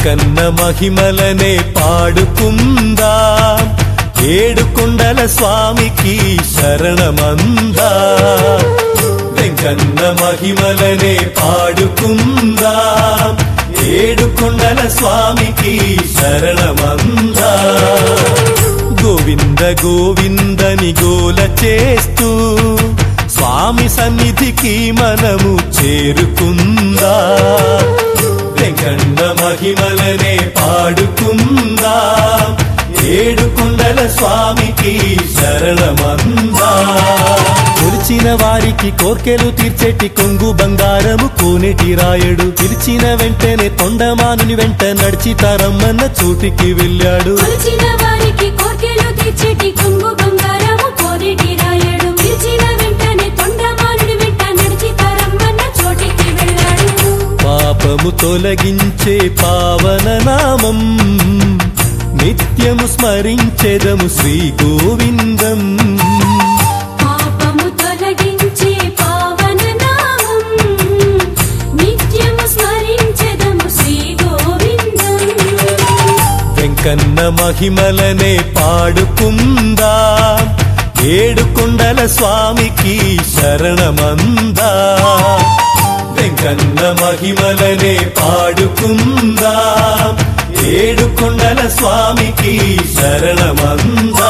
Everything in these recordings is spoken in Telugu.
వెంకన్న మహిమలనే పాడుకుందాం ఏడుకొండల స్వామికి శరణమందా వెంకన్న మహిమలనే పాడుకుందాం ఏడుకొండల స్వామికి శరణమందా గోవింద గోవిందని గోల చేస్తూ స్వామి సన్నిధికి మనము చేరుకుందా వెంకన్న మహిమలనే పాడుకుందా ఏడుకొండల స్వామికి శరణమందా కొలిచిన వారికి కోర్కెలు తీర్చేటి కొంగు బంగారము కోనేటి రాయడు పిలిచిన వెంటనే తొండమానుని వెంట నడిచి తరమ్మన్న చోటికి వెళ్ళాడు పాపము తొలగించే పావన నామం నిత్యము స్మరించెదము శ్రీ గోవిందం పాపము తొలగించే పావన నామం నిత్యము స్మరించెదము శ్రీ గోవిందం వెంకన్న మహిమలనే పాడుకుందా ఏడుకొండల స్వామికి శరణమందా వెంకన్న మహిమలనే పాడుకుందా ఏడుకొండల స్వామికి శరణమందా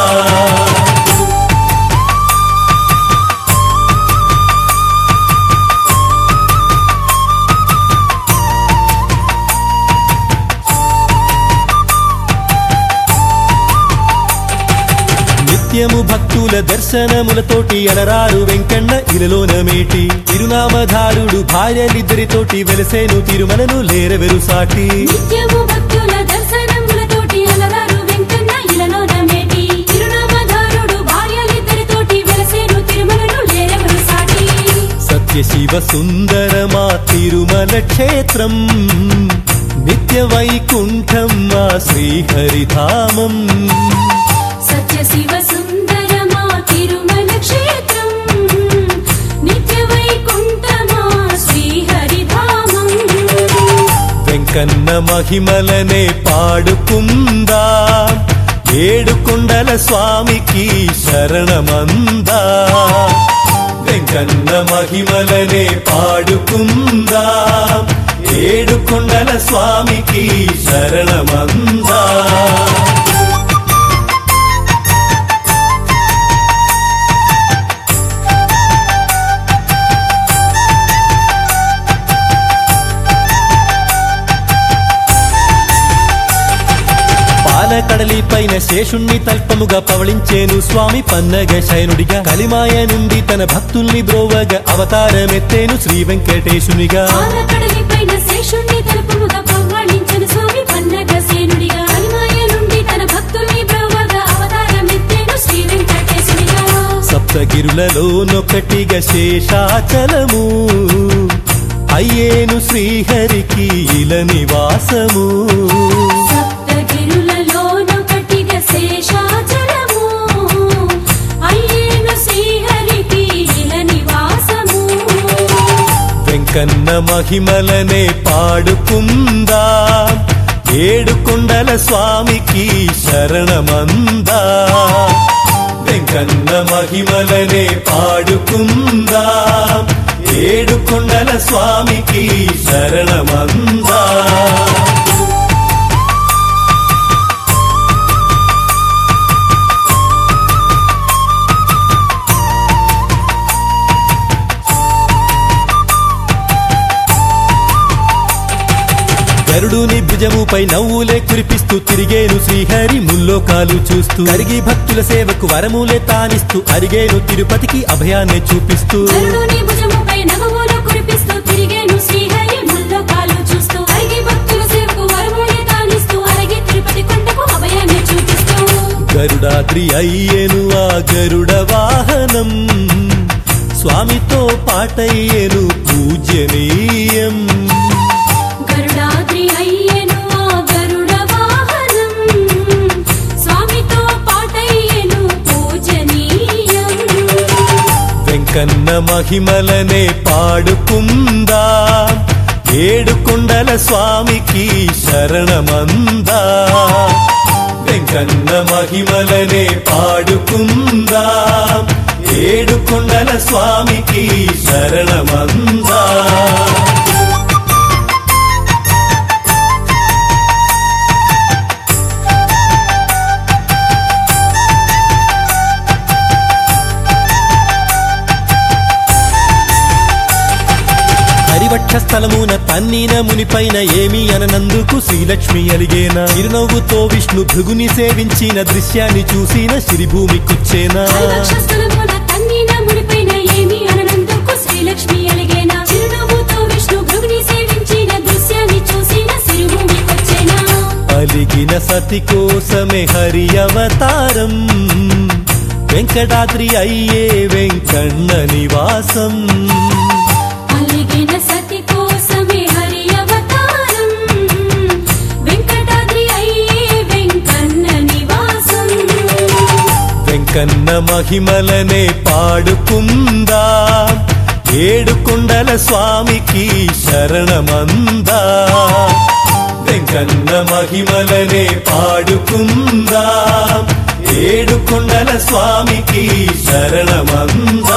నిత్యము భక్తుల దర్శనములతోటి అలరారు వెంకన్న ఇలలోన మేటి తిరునామధారుడు భార్యలిద్దరితోటి వెలసేను తిరుమలను లేరవెరు సాటి నిత్యము భక్తుల దర్శనములతోటి అలరారు వెంకన్న ఇలలోన మేటి తిరునామధారుడు భార్యలిద్దరితోటి వెలసేను తిరుమలను లేరవెరు సాటి సత్యశివ సుందరమా తిరుమల క్షేత్రం నిత్య వైకుంఠం మా శ్రీహరిధామం సత్య శివ సుందరమా తిరుమల క్షేత్రం నిత్య వైకుంఠమా శ్రీహరిధామం వెంకన్న మహిమలనే పాడుకుందా ఏడుకొండల స్వామికి శరణమందా వెంకన్న మహిమలనే పాడుకుందా ఏడుకొండల స్వామికి శరణమందా కడలి పైన శేషుణ్ణి తల్పముగా పవళించేను స్వామి పన్నగ శయనుడిగా కలిమాయ నుండి తన భక్తుల్ని బ్రోవగా అవతారమెత్తేను శ్రీ వెంకటేశునిగా సప్తగిరులలోనొకటిగా శేషాచలము అయ్యేను శ్రీహరికి ఇల నివాసము వెంకన్న మహిమలనే పాడుకుందా ఏడుకొండల స్వామికి శరణమందా వెంకన్న మహిమలనే పాడుకుందా ఏడుకొండల స్వామికి శరణమందా గరుడుని భుజముపై నవ్వులే కురిపిస్తూ తిరిగేను శ్రీహరి ముల్లోకాలు చూస్తూ కరిగి భక్తుల సేవకు వరములే తానిస్తూ అరిగేను తిరుపతికి అభయాన్ని చూపిస్తూ గరుడాద్రి అయ్యేను ఆ గరుడ వాహనం స్వామితో పాటయ్యేను పూజనీయం వెంకన్న మహిమలనే పాడుకుందా ఏడుకొండల స్వామికి శరణమందా వెంకన్న మహిమలనే పాడుకుందా ఏడుకొండల స్వామికి శరణమందా వక్షస్థలమున తన్నీన మునిపైన ఏమి అననందుకు శ్రీలక్ష్మి అలిగేనా చిరునవ్వుతో విష్ణు భృగుని సేవించిన దృశ్యాన్ని చూసిన శ్రీభూమి కుచ్చేనా వక్షస్థలమున తన్నీన మునిపైన ఏమి అననందుకు శ్రీలక్ష్మి అలిగేనా చిరునవ్వుతో విష్ణు భృగుని సేవించిన దృశ్యాన్ని చూసిన శ్రీభూమి కుచ్చేనా అలిగిన సతి కోసమే హరి అవతారం వెంకటాద్రి అయ్యే వెంకన్న నివాసం అలిగిన సతి కోసమే హరి అవతారం వెంకటాద్రి అయ్యే వెంకన్న నివాసం వెంకన్న మహిమలనే పాడుకుందా ఏడుకొండల స్వామికి శరణమందా వెంకన్న మహిమలనే పాడుకుందా ఏడుకొండల స్వామికి శరణమందా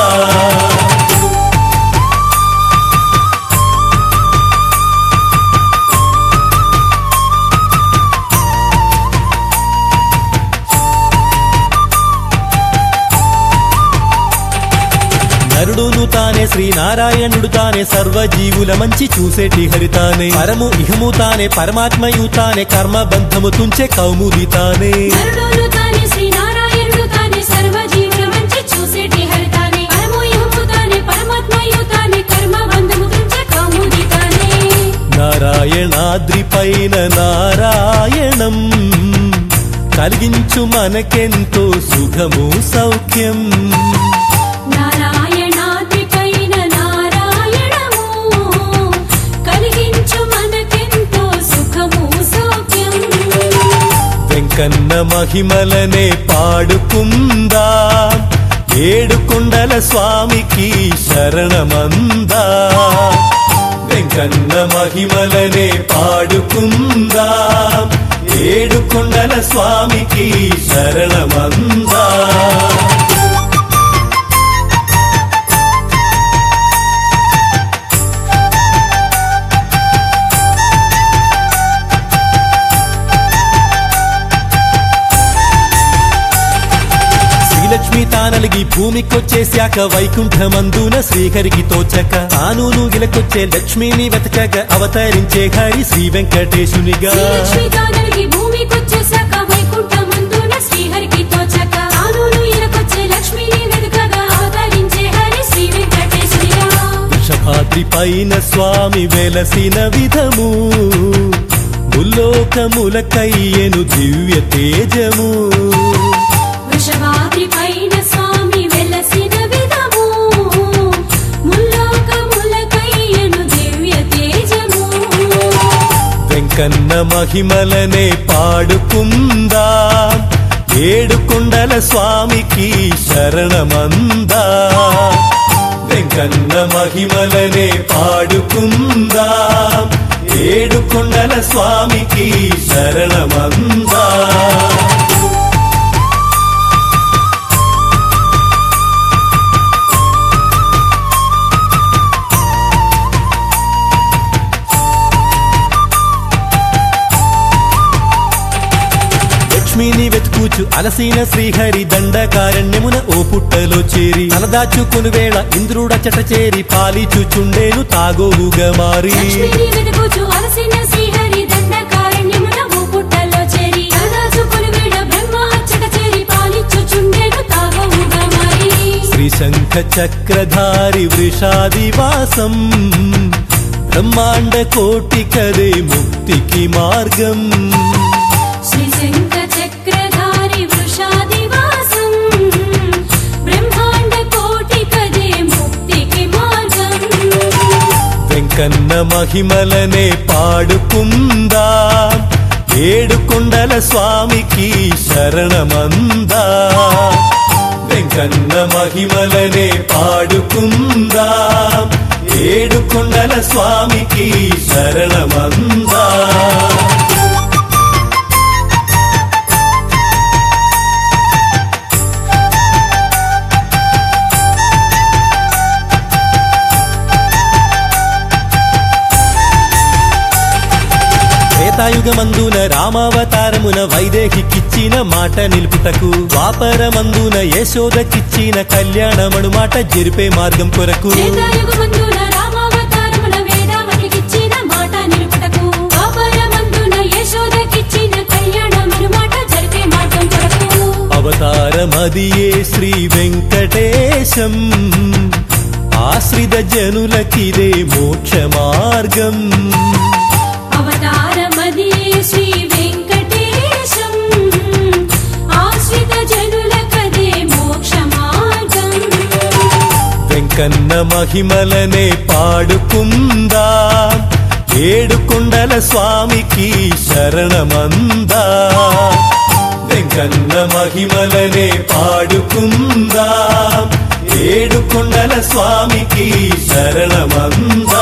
నరుడును తానే శ్రీనారాయణుడు తానే సర్వజీవుల మంచి చూసేటి హరితానే పరము ఇహము తానే పరమాత్మయు తానే కర్మ బంధము తుంచే కౌముది తానే నరుడును తానే శ్రీనారాయణుడు తానే సర్వజీవుల మంచి చూసేటి హరితానే పరము ఇహము తానే పరమాత్మయు తానే కర్మ బంధము తుంచే కౌముది తానే నారాయణాద్రి పైన నారాయణం కలిగించు మనకెంతో సుఖము సౌఖ్యం నారాయణాద్రి పైన నారాయణము కలిగించు మనకెంతో సుఖము సౌఖ్యం వెంకన్న మహిమలనే పాడుకుందా ఏడుకొండల స్వామికి శరణమందా వెంకన్న మహిమలనే పాడుకుందా ఏడుకొండల స్వామికి శరణమందా లక్ష్మి తానలిగి భూమికొచ్చేశాక వైకుంఠమందున శ్రీహరికి తోచక తానును ఇలకొచ్చే లక్ష్మిని వెతకగా అవతరించే హరి శ్రీ వెంకటేశునిగా శ్రీలక్ష్మి తానలిగి భూమికొచ్చేశాక వైకుంఠమందున శ్రీహరికి తోచక తానును ఇలకొచ్చే లక్ష్మిని వెతకగా అవతరించే హరి శ్రీ వెంకటేశునిగా వృషభాద్రి పైన స్వామి వెలసిన విధము ముల్లోకములకయ్యెను దివ్య తేజము వృషభాద్రి పైన స్వామి వెలసిన విధము ముల్లోకములకయ్యెను దివ్య తేజము వెంకన్న మహిమలనే పాడుకుందా ఏడుకొండల స్వామికి శరణమందా వెంకన్న మహిమలనే పాడుకుందా ఏడుకొండల స్వామికి శరణమందా లక్ష్మిని వెతుకుచు అలసిన శ్రీహరి దండకారణ్యమున ఓ పుట్టలో చేరి తలదాచుకుని వేళ ఇంద్రుడచట చేరి పాలిచుచుండేను తాగోవుగా మారి లక్ష్మిని వెతుకుచు అలసిన శ్రీహరి దండకారణ్యమున ఓ పుట్టలో చేరి తలదాచుకుని వేళ బ్రహ్మ అచ్చట చేరి పాలిచుచుండేను తాగోవుగా మారి శ్రీ శంఖ చక్రధారి వృషాదివాసం బ్రహ్మాండ కోటి కదే ముక్తికి మార్గం శ్రీ శంఖ చక్రధారి వృషాదివాసం బ్రహ్మాండ కోటి కదే ముక్తికి మార్గం వెంకన్న మహిమలనే పాడుకుందా ఏడుకొండల స్వామికి శరణమందా వెంకన్న మహిమలనే పాడుకుందా ఏడుకొండల స్వామికి శరణమందా. త్రేతాయుగమందున రామావతారమున వైదేహికిచ్చిన మాట నిలుపుటకు, ద్వాపరమందున యశోదకిచ్చిన కళ్యాణమణు మాట జరిపే మార్గం కొరకు, త్రేతాయుగమందున రామావతారమున వేదావతికిచ్చిన మాట నిలుపుటకు, ద్వాపరమందున యశోదకిచ్చిన కళ్యాణమణు మాట జరిపే మార్గం కొరకు, అవతారమదియే శ్రీ వెంకటేశం, ఆశ్రిత జనులకిదే మోక్ష మార్గం. అవతారమదియే శ్రీ వెంకటేశం, ఆశ్రిత జనులకదే మోక్ష మార్గం. వెంకన్న మహిమలనే పాడుకుందా, ఏడుకొండల స్వామికి శరణమందా. వెంకన్న మహిమలనే పాడుకుందా, ఏడుకొండల స్వామికి శరణమందా.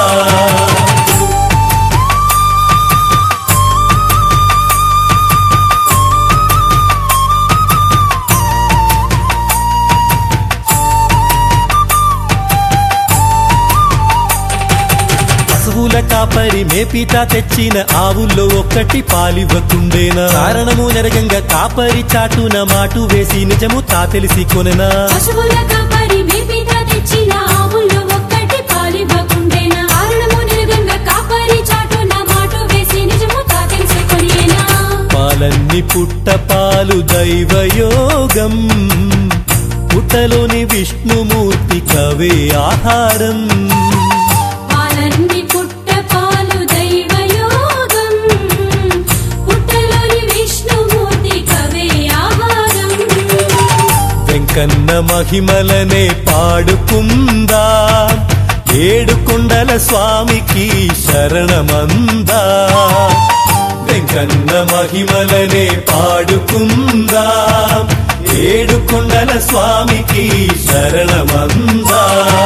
కాపరి మేపిత తెచ్చిన ఆవుల్లో ఒక్కటి పాలివ్వకుండేనా, కారణము నెరగంగా కాపరి చాటున మాటు వేసి నిజము తా తెలిసి కొనెనా. పశువుల కాపరి మేపిత తెచ్చిన ఆవుల్లో ఒక్కటి పాలివ్వకుండేనా, కారణము నెరగంగా కాపరి చాటున మాటు వేసి నిజము తా తెలిసి కొనియేనా. పాలన్ని పుట్ట పాలు దైవయోగం, పుట్టలోని విష్ణుమూర్తి కవే ఆహారం. పాలన్ని పుట్ట పాలు దైవయోగం, పుట్టలోని విష్ణుమూర్తి కవే ఆహారం. వెంకన్న మహిమలనే పాడుకుందా, ఏడుకొండల స్వామికి శరణమందా. వెంకన్న మహిమలనే పాడుకుందా, ఏడుకొండల స్వామికి శరణమందా.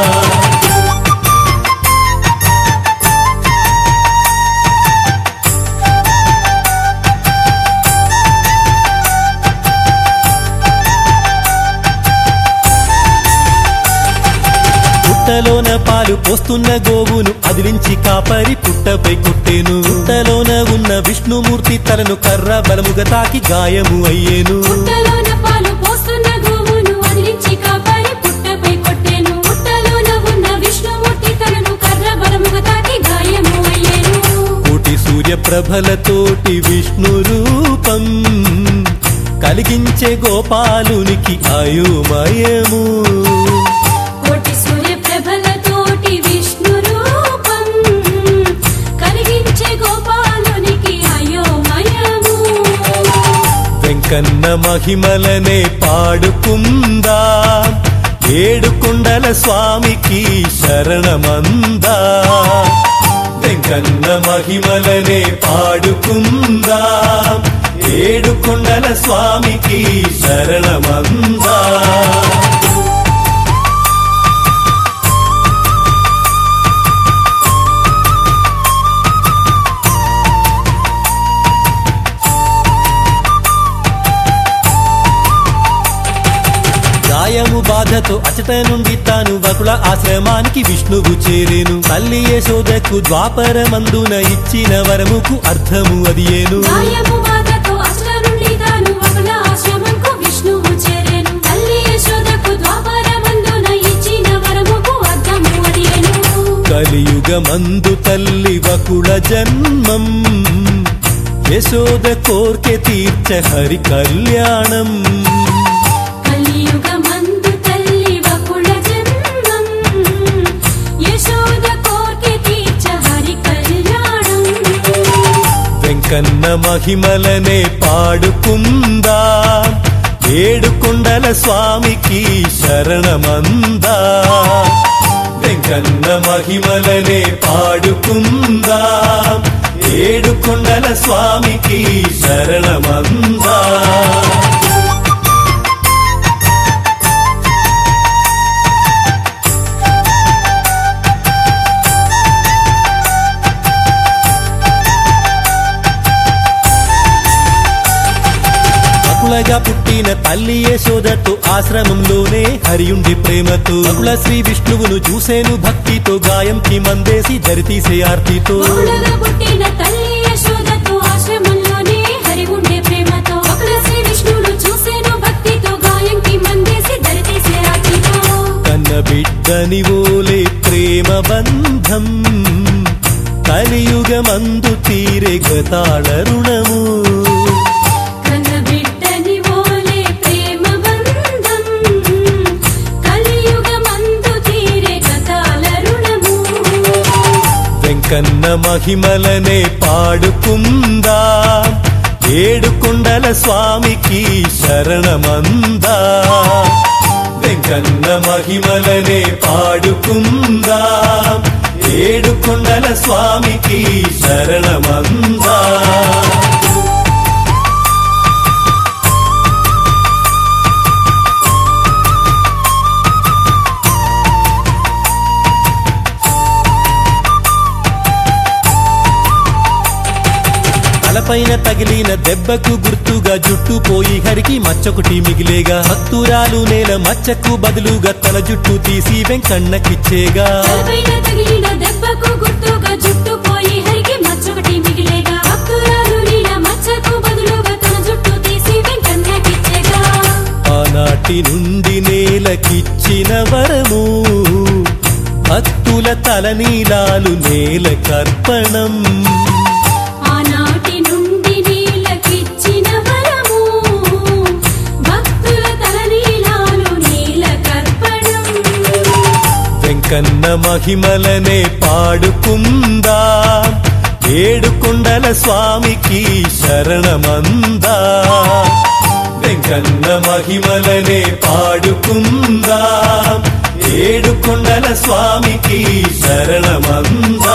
పుట్టలోన పాలు పోస్తున్న గోవును అదిలించి కాపరి పుట్టపై కొట్టేను, పుట్టలోన ఉన్న విష్ణుమూర్తి తలను కర్ర బలముగా తాకి గాయము అయ్యేను. పుట్టలోన పాలు పోస్తున్న గోవును అదిలించి కాపరి పుట్టపై కొట్టేను, పుట్టలోన ఉన్న విష్ణుమూర్తి తలను కర్ర బలముగా తాకి గాయము అయ్యేను. కోటి సూర్య ప్రభలతోటి విష్ణు రూపం, కలిగించే గోపాలునికి అయోమయము. కోటి సూర్య ప్రభలతోటి విష్ణు రూపం, కలిగించే గోపాలునికి అయోమయము. వెంకన్న మహిమలనే పాడుకుందా, ఏడుకొండల స్వామికి శరణమందా. వెంకన్న మహిమలనే పాడుకుందా, ఏడుకొండల స్వామికి శరణమందా. గాయము బాధతో అచట నుండి తాను వకుల ఆశ్రమానికి విష్ణువు చేరేను. తల్లి యశోదకు ద్వాపరమందున ఇచ్చిన వరముకు అర్థము అదియేను. గాయము బాధతో అచట నుండి తాను వకుల ఆశ్రమంకు విష్ణువు చేరేను. తల్లి యశోదకు ద్వాపరమందున ఇచ్చిన వరముకు అర్థము అదియేను. కలియుగమందు తల్లి వకుల జన్మం, యశోద కోర్కె తీర్చ హరి కళ్యాణం. కలియుగమందు తల్లి వకుల జన్మం, యశోద కోర్కె తీర్చ హరి కళ్యాణం. వెంకన్న మహిమలనే పాడుకుందా, ఏడుకొండల స్వామికి శరణమందా. వెంకన్న మహిమలనే పాడుకుందా, ఏడుకొండల స్వామికి శరణమందా. బాలుడిగా పుట్టిన తల్లి యశోదతో ఆశ్రమంలోనే హరియుండి ప్రేమతో బహుళ శ్రీ విష్ణువును చూసేను భక్తితో గాయంకి మందేసి దరితీసే ఆర్తితో బహుళగా పుట్టిన తల్లి యశోదతో ఆశ్రమంలోనే హరి ఉండే ప్రేమతో బహుళ శ్రీ విష్ణువును చూసేను భక్తితో గాయంకి మందేసి దరితీసే ఆర్తితో కన్న బిడ్డని ఓలే ప్రేమ బంధం కలియుగమందు తీరే గతాళ రుణము కన్న బిడ్డని ఓలే ప్రేమ బంధం కలియుగమందు తీరే గతాల రుణము వెంకన్న మహిమలనే పాడుకుందా ఏడుకొండల స్వామికి శరణమందా వెంకన్న మహిమలనే పాడుకుందా ఏడుకొండల స్వామికి శరణమందా తలపైన తగిలిన దెబ్బకు గుర్తుగా జుట్టు పోయి హరికి మచ్చొకటి మిగిలేగా భక్తురాలు నేల మచ్చకు బదులుగా తన జుట్టు తీసి వెంకన్నకిచ్చేగా తలపైన తగిలిన దెబ్బకు గుర్తుగా జుట్టు పోయి హరికి మచ్చొకటి మిగిలేగా భక్తురాలు నీల మచ్చకు బదులుగా తన జుట్టు తీసి వెంకన్నకిచ్చేగా ఆనాటి నుండి నేలకిచ్చిన వరము భక్తుల తలనీలాలు నేలకర్పణం ఆనాటి నుండి నీలకిచ్చిన వరము భక్తుల తలనీలాలు నీలకర్పణం వెంకన్న మహిమలనే పాడుకుందా ఏడుకొండల స్వామికి శరణమందా వెంకన్న మహిమలనే పాడుకుందా ఏడుకొండల స్వామికి శరణమందా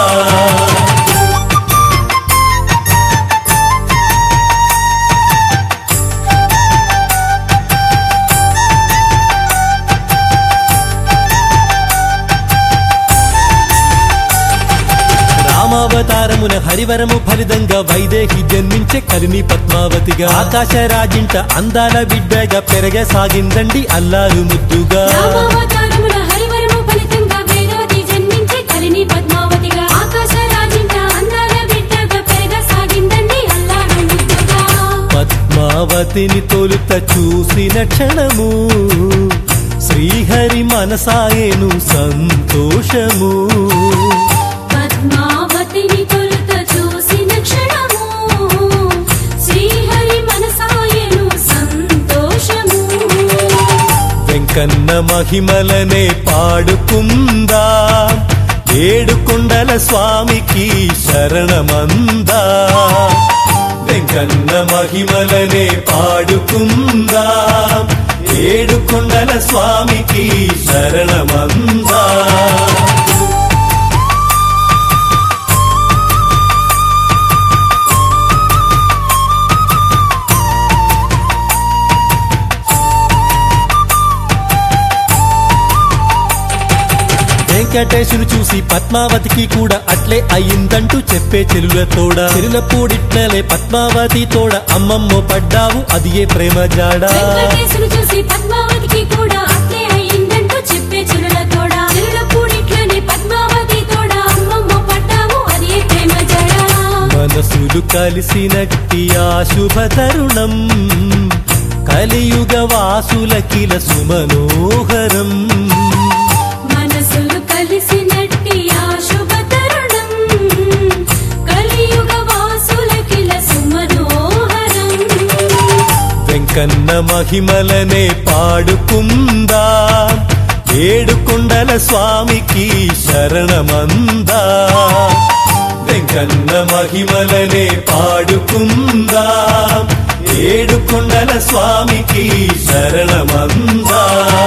రామావతారమున హరివరము ఫలితంగా వైదేహి జన్మించే కలిని పద్మావతిగా ఆకాశరాజింట అందాల బిడ్డగా పెరగసాగిందండి అల్లారు ముద్దుగా రామావతారమున హరివరము ఫలితంగా వేదవతి జన్మించి కలిని పద్మావతిగా ఆకాశరాజింట అందాల బిడ్డగా పెరగసాగిందండి అల్లారు ముద్దుగా పద్మావతిని తొలుత చూసిన క్షణము శ్రీహరి మనసాయేను సంతోషము పద్మావతిని తొలుత చూసిన క్షణము శ్రీహరి మనసాయను సంతోషము వెంకన్న మహిమలనే పాడుకుందా ఏడుకొండల స్వామికి శరణమందా వెంకన్న మహిమలనే పాడుకుందా ఏడుకొండల స్వామికి శరణమందా వెంకటేశును చూసి పద్మావతికి కూడా అట్లే అయ్యిందంటూ చెప్పే చెలుల తోడ చెలుల పూడిట్లలే పద్మావతి తోడ అమ్మమ్మో పడ్డావు అది ఏ ప్రేమ జాడా వెంకటేశును చూసి పద్మావతికి కూడా అట్లే అయ్యిందంటూ చెప్పే చెలుల తోడ చెలుల పూడిట్లనే పద్మావతి తోడ అమ్మమ్మ పడ్డావు అది ఏ ప్రేమ జడ మనసులు కలిసినట్టి ఆ శుభ తరుణం కలియుగ వాసులకిల సుమనోహరం మనసులు కలిసినట్టి ఆ శుభ తరుణం కలియుగ వాసులకిల సుమనోహరం వెంకన్న మహిమలనే పాడుకుందా ఏడుకొండల స్వామికి శరణమందా వెంకన్న మహిమలనే పాడుకుందా ఏడుకొండల స్వామికి శరణమందా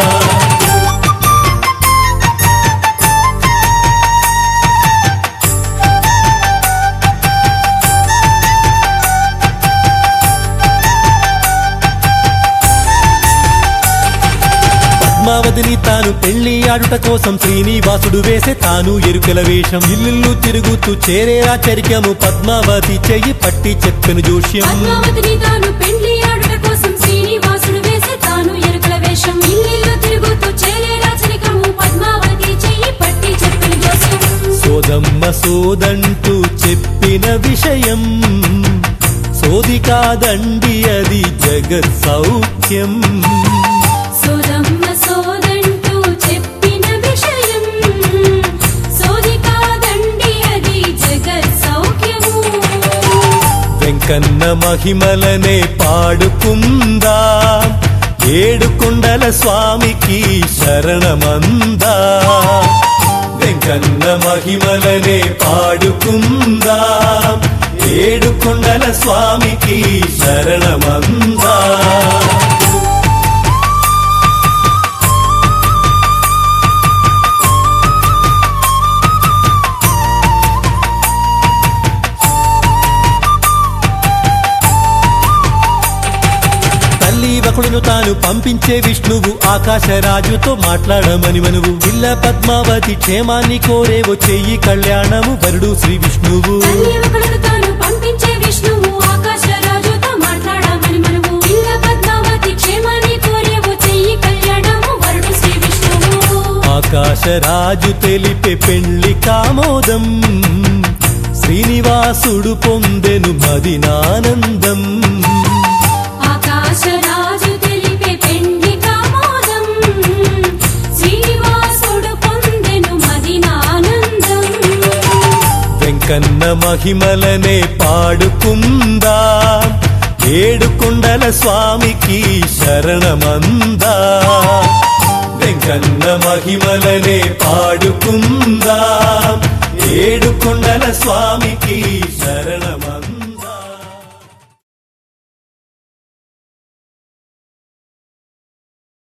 పద్మావతిని తాను పెళ్లి ఆడుట కోసం శ్రీనివాసుడు వేసే తాను ఎరుకల వేషం ఇల్లు తిరుగుతూ చేరేరా చరికము పద్మావతి చెయ్యి పట్టి చెప్పెను జోష్యం పద్మావతిని తాను పెళ్లి ఆడుట కోసం శ్రీనివాసుడు సోదంటూ చెప్పిన విషయం సోది కాదండి అది జగత్ సౌఖ్యం. సోదమ్మ సోదంటూ చెప్పిన విషయం సోది కాదండి అది జగత్ సౌఖ్యము. వెంకన్న మహిమలనే పాడుకుందా ఏడుకొండల స్వామికి శరణమందా. వెంకన్న మహిమలనే పాడుకుందా ఏడుకొండల స్వామికి శరణమందా. ఒకడును తాను పంపించే విష్ణువు ఆకాశరాజుతో మాట్లాడమని మనువు. ఇల్ల పద్మావతి క్షేమాన్ని కోరేవో చెయ్యి కళ్యాణము వరుడు శ్రీ విష్ణువు. తాను పంపించే విష్ణువు ఆకాశరాజుతో మాట్లాడమని మనువు. ఇల్ల పద్మావతి క్షేమాన్ని కోరేవో చెయ్యి కళ్యాణము వరుడు శ్రీ విష్ణువు. ఆకాశరాజు తెలిపే పెళ్లి కామోదం శ్రీనివాసుడు పొందెను మదినానందం. ఆకాశరాజు తెలిపే పెండి కామోదం శ్రీనివాసుడు పొందెను మదినానందం. వెంకన్న మహిమలనే పాడుకుందా ఏడుకొండల స్వామికి శరణమందా. వెంకన్న మహిమలనే పాడుకుందా ఏడుకొండల స్వామికి శరణ